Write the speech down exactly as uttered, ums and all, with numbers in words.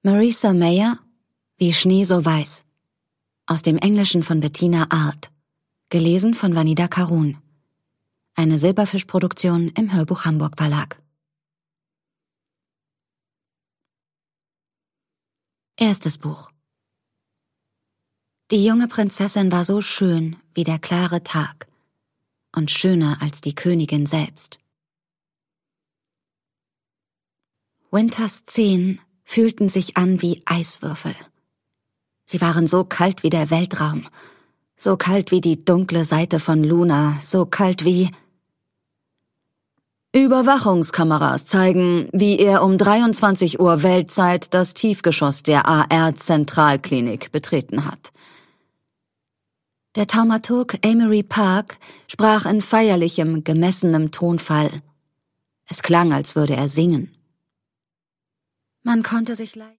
Marisa Mayer, Wie Schnee so weiß. Aus dem Englischen von Bettina Arlt. Gelesen von Vanida Karun. Eine Silberfisch-Produktion im Hörbuch Hamburg Verlag. Erstes Buch. Die junge Prinzessin war so schön wie der klare Tag und schöner als die Königin selbst. Winters Zehen fühlten sich an wie Eiswürfel. Sie waren so kalt wie der Weltraum, so kalt wie die dunkle Seite von Luna, so kalt wie... Überwachungskameras zeigen, wie er um dreiundzwanzig Uhr Weltzeit das Tiefgeschoss der A R-Zentralklinik betreten hat. Der Thaumaturg Amory Park sprach in feierlichem, gemessenem Tonfall. Es klang, als würde er singen. Man konnte sich leicht